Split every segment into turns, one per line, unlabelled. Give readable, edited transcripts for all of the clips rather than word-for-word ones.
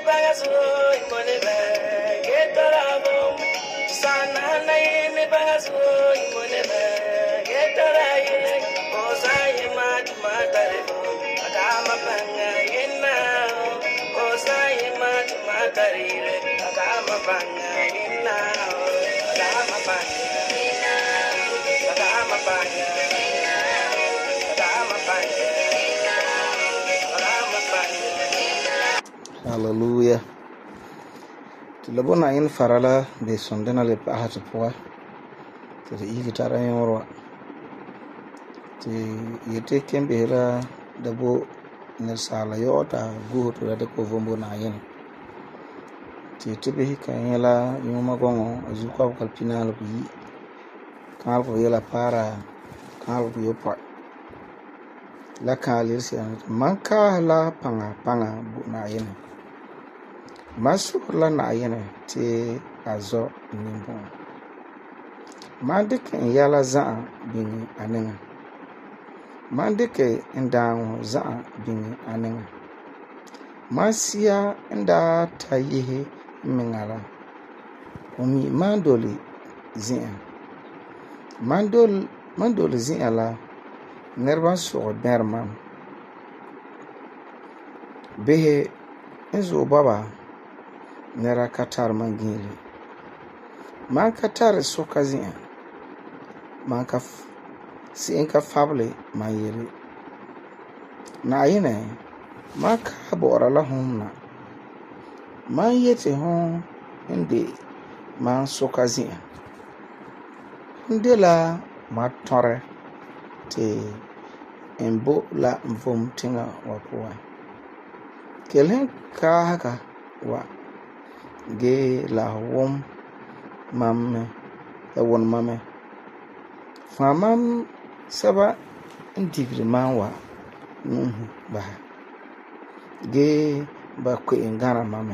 Hallelujah. Tilabona in farala be sondena le pahat poa. Ti igitara yorwa. Ti yete kembera dabo ne sala yota gutu da ko vombo na yin. Ti tibe kanyela yuma gongo azukwa kalpinal bi. Kal ko yela para kal ko yopa. La kalir manka la panga bu na yin. Masu la na yin ti azo nimbo. Mandike yala za bin aninga. Mandike ndan za bin aninga. Masia nda tayihe mingala. Umi mandoli zin. Mandoli zin ala nerva so derman. Behe enzo baba nera katar mangili. Man katar sokazin. Man ka si enka fable man yiri. Na yine man ka bora la humna. Man yete hon inde man sokazin. Ndela ma tore te embo la mvom tinga wapuwa. Kelen ka haka wa ge la wom mamme la won mamme. Famam saba indigri manwa nuhu ba. Ge ba ko ingana mamme.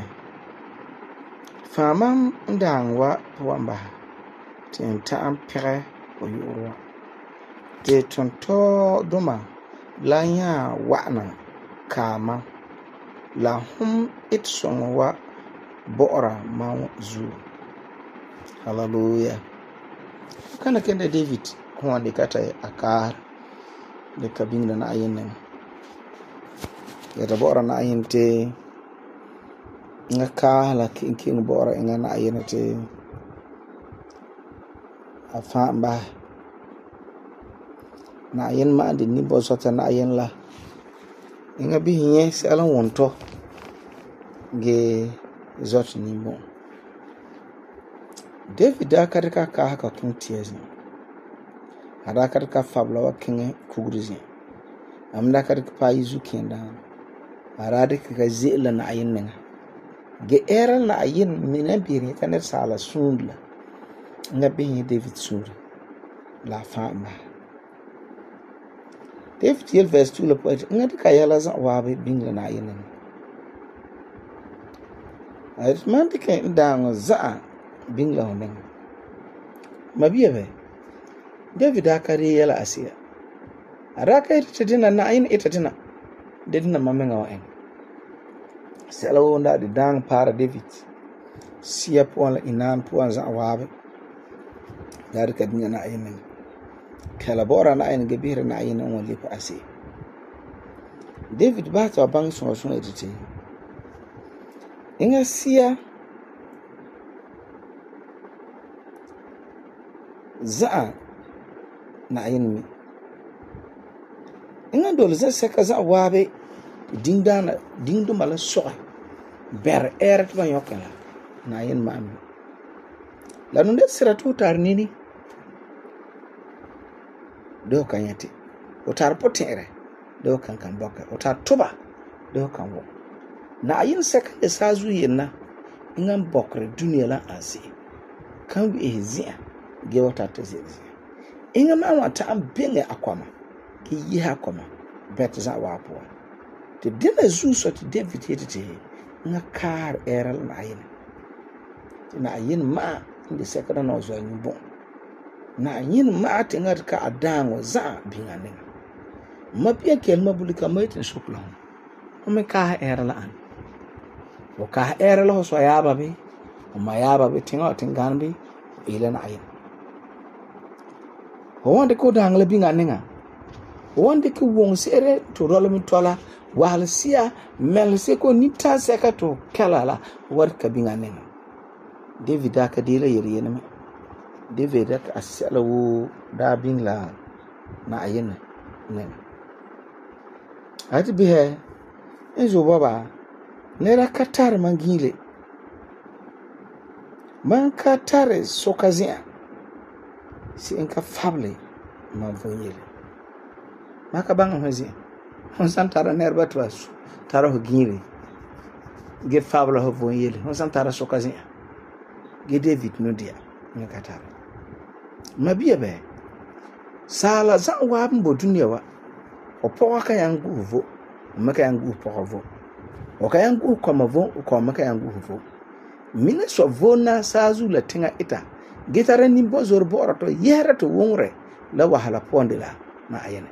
Famam ndangwa wamba. Tenta ampere oyurwa. Te tonto doma la nya wana kama la hum itsongwa bora ma zu. Hallelujah. Kana kende David kwa ndikata akar de kabinda na ayin ya bora na ayin te ngaka la king bora inga na ayin te afamba na ayin ma andi ni bo sota na ayin la inga bi hinye sala wonto ge zot ni bo. David akarika ka haka tun tiezi. Akarika fabla wa kinge kugrizi. Amda akarika pa yizu kenda. Aradika ka zela na ayin nenga. Ge era na ayin minabiri kaner sala sundla. Nga bihi David sura. La famba. David yel verse 2 le poet. Nga dika yala zan wabe bingla na ayin nenga. Ayitman dika ndango zaa bingla honenga. Mabiyabe David akari yala asiya. Araka itadina na ayin itadina. Dedina mamenga wa en. Sela wonda di dang para David. Siya puan inan puan za wabe. Dari kadina na ayin. Kalabora na ayin gebira na ayin on lipa asiya. David bata bang so edite. Inga siya za na ayin mi. Inga dole za seka za wabe dingdo mala soa ber eret ba yokala na ayin ma ami. La nunde sira tu tar nini do kanyati o tar potere do kan boka o tar tuba do kan wo na ayin seka de sazu yenna inga bokre duniya la asi kan bi ezia ge wata tezezi inga ma wata ambenge akwama ki yi akwama bet za wapo te dina zu so ti David yete nga kar eral na ayin ma inde sekada no zo nyubo na ayin ma te ngat ka adango za bingane ma pia kel mabulika maitin shukla o me ka eral an o ka era lo so ya ba be o ma ya ba be tinga tingan bi ile na ayin o wonde ko dangle bi nganinga o wonde ko won sere to rolo mi tola wal sia mel se ko nita seka to kalala war ka bi nganinga David aka dira yiri ne David aka asala wo da bin la na ayin ne ati bi he enzo baba nera katar mangile man katare sokazia si enka family man voyele maka banga hozi on santara nerba twasu tara ho gire ge fabla ho voyele on santara sokazia ge David no dia ne katare mabia be sala za wa mbo dunia wa opo ka yangu vo maka yangu povo oka yangu kwa mavo kwa maka yangu vo mina so vona sazu la tinga ita gitare ni bozor borato yera to wonre la wahala pondela na ayene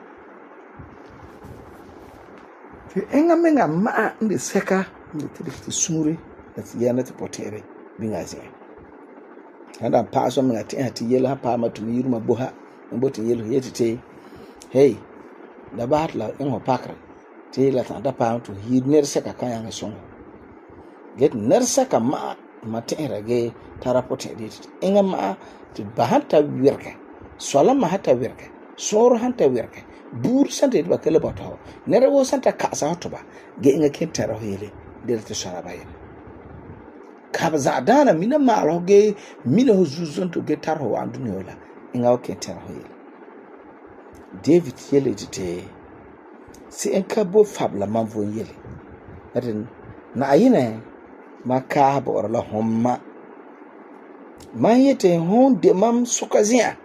fi enga menga ma ndi seka ndi tiri sumure na yana to potere bingazi anda paso menga ti yela pa ma tumi yiruma boha mbote yelo yetite hey da batla engo pakra ti la ta da pa to hidner seka kayanga songo get nersaka ma tera ge tarapote dit inga ma ti bahata wirka sola ma hata wirka soro hanta wirka bur sante ba kala bato nere wo santa kasa hotoba ge inga kentara hele delta sara bayen kabza dana mina ma roge mina huzuzon to get tarho andunyola inga o kentara hele David yele dite si enka bo fabla manvo yele atin na ayine maka bor la homma mayete honde mam sukazia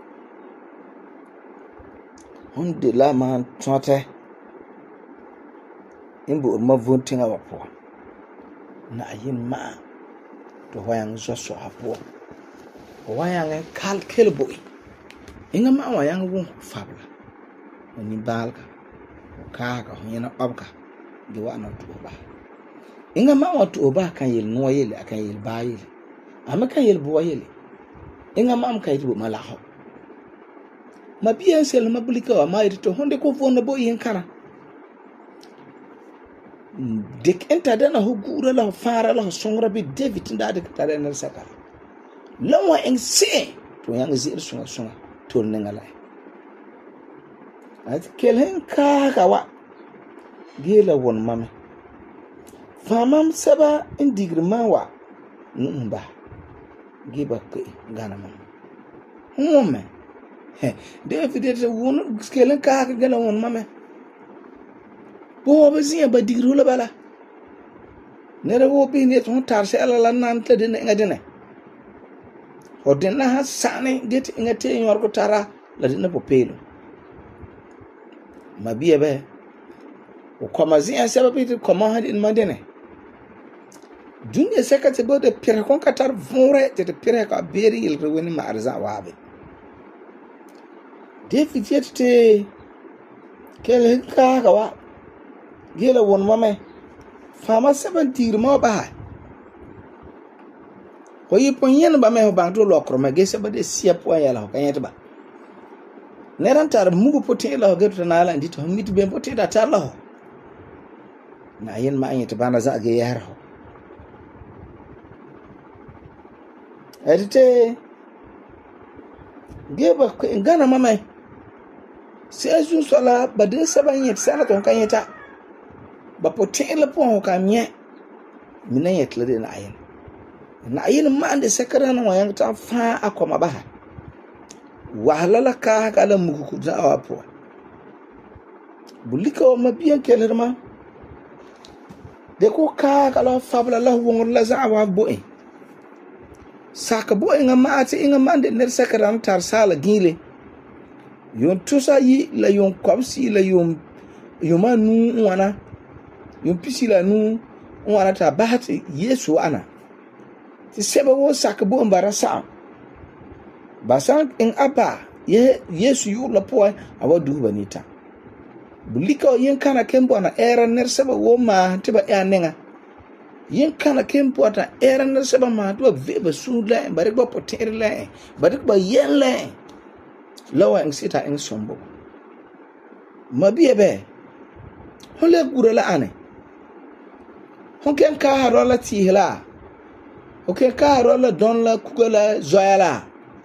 honde la man tote imbo ma vontinga wapo na ayin ma to wayang zoso hapo wayang kalkelbo inga ma wayang won fabla ni balka kaka hina abka di wana tuba inga ma watu oba kan yel no yele akan yel ba yele ama kan yel bo yele inga ma am kay tibo malaho ma bien sel ma bulika wa ma to honde ko fonna bo yin kana dik enta dana ho gura la fara la songra bi David ndade tare na saka lawa en se to yang zir sunga to ngala at kelen ka wa gela won mame famam saba indigirma wa numba giba ke gana mam home David de won skelen ka gela won mame bo bazia ba digru la bala nere wo bi ne ton tarse ala la nan tade ne ngadene o denna hasane det ngate nyor ko tara la dina po pelo mabiya be o komazia saba bi koma hadin madene dunya sekate bo de pire kon katar vore te pire ka beri il rewni ma arza wabe David yete kel ka wa gela won mame fama 70 mo ba ko yipon yen ba me ho banto lokro ma gese ba de sia po yala ko yete ba neran tar mugu pote la geto na ala ndito mitu be pote da tar la na yen ma yete bana za ge yar ho edite geba ko ngana mame sai su sala ba de saban yete sala to kan yeta ba pote la po ho kan ye minan yete la de na yen ma ande sekara na wayan ta fa akoma ba wahalala ka kala mugu kuja awapo bulika o mabiyan kelerma de ko ka kala fabla la wongor la za awa boe saka boe ngama ati ngama de ner sakaram tar sala gile yon tusa yi la yon komsi la yon yomanu wana yon pisila nu wana ta bahati Yesu ana ti seba wo saka bo mbara sa basan in apa Yesu yu la poa awadu banita bulika yen kana kembo na era ner seba wo ma tiba ya nenga yin kana ken puata eran na seba ma do ve ba su la bari ba poter la bari ba yen la lawa en sita en sombo mabiye be hole gura la ane hon ken ka haro la tihla o ken ka haro la don la kugala zoyala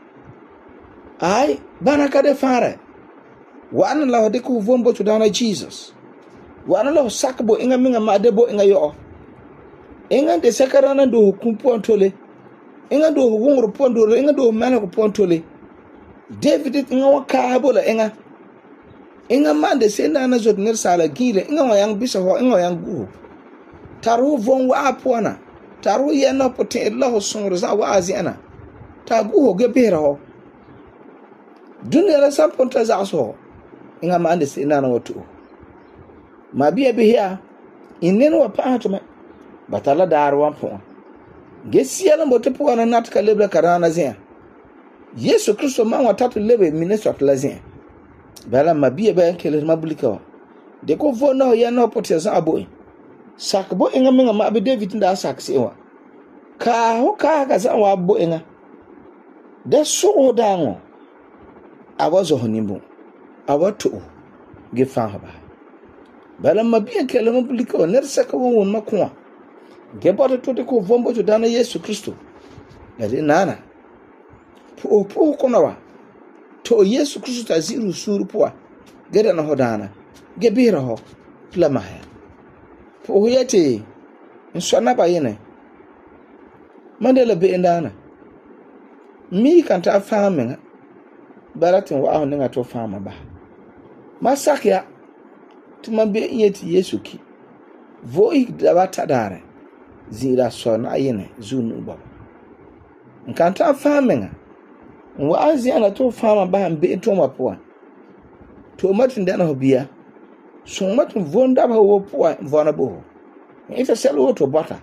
ai bana ka de fare wa an la de ku vombo to dana Jesus wa an la sakbo inga minga ma de bo inga yo inga de sakarana do kumpu antole inga do wongro pondole inga do mala ko pontole David inga wa ka bola inga mande senda na zot ner sala gile inga wa yang bisa ho inga yang gu taru von wa apona taru yana pote Allah sunro za wa aziana ta gu ho ge bera ho dunya la sa ponta za so inga mande senda na watu mabiya biya inen wa pa to batala darwan po gesiala mbote po na natka lebla karana zia Yesu Kristo ma watatu lebe ministre lazin bala mabiya ba kele mabulika de ko vona ya no potiasa aboy sakbo inga minga ma be David nda sakse wa ka ho ka za wa bo inga de so dango abazo honimbu abato ge fa ba bala mabiya kele mabulika ner saka won makwa ge boto to de ko vombo to dana Yesu Kristo de nana po konawa to Yesu Kristo aziru suru poa geda na hodana gebira ho plama ha po yete nsona ba yene mandela be ndana mi kanta faminga baratin wa ahun nga to fama ba masakya tumambe yeti Yesu ki voi dabata dare zira sona yene zunu ba nkanta faminga wa aziana to fama ba mbe to mapoa to matin da na hobia so matin vonda ba wo poa vona bo ita selo to bota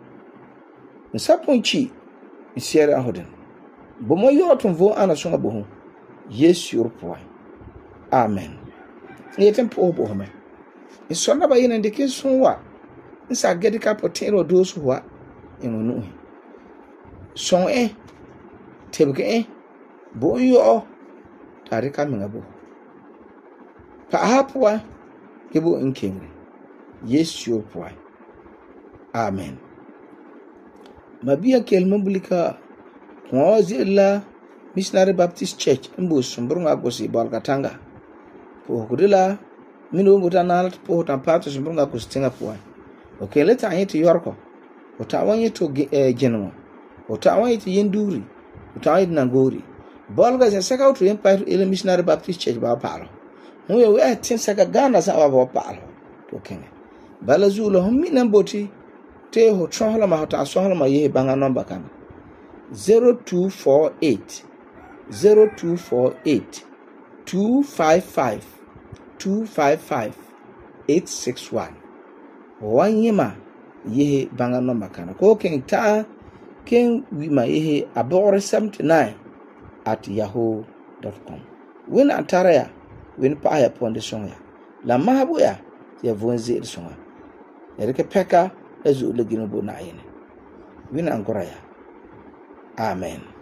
nsaponchi isiera hoden bo mo yoto vo ana so abo ho Yesu your poa amen yetem po bo me iso na ba yene ndike so wa nsa gedi ka potero do so wa enunu so tebke bo yo tare ka minga bo pa hapwa kebo nkengre Yesu poa amen mabiya kelma bulika kwazilla Missionary Baptist Church mbo sumbrunga gosi balkatanga po kudila mino ngutana po tampato sumbrunga kustinga poa okay leta anyeti yorko utawanyi to genwa utawanyi to yenduri utawanyi nangori bolga se saka utu empire ile Missionary Baptist Church ba palo we tin saka Ghana sa ba palo to kenge bala zulo hommi namboti te ho tsohla ma hota sohla ma ye banga number kana 0248 255 861 wanyima ye banga number kana ko ken ta ken wi ma ye abore 79@yahoo.com win antaraya win pa ya ponde songa la mahabu ya vonzi songa erike peka ezu legino bo na yene win angora ya amen.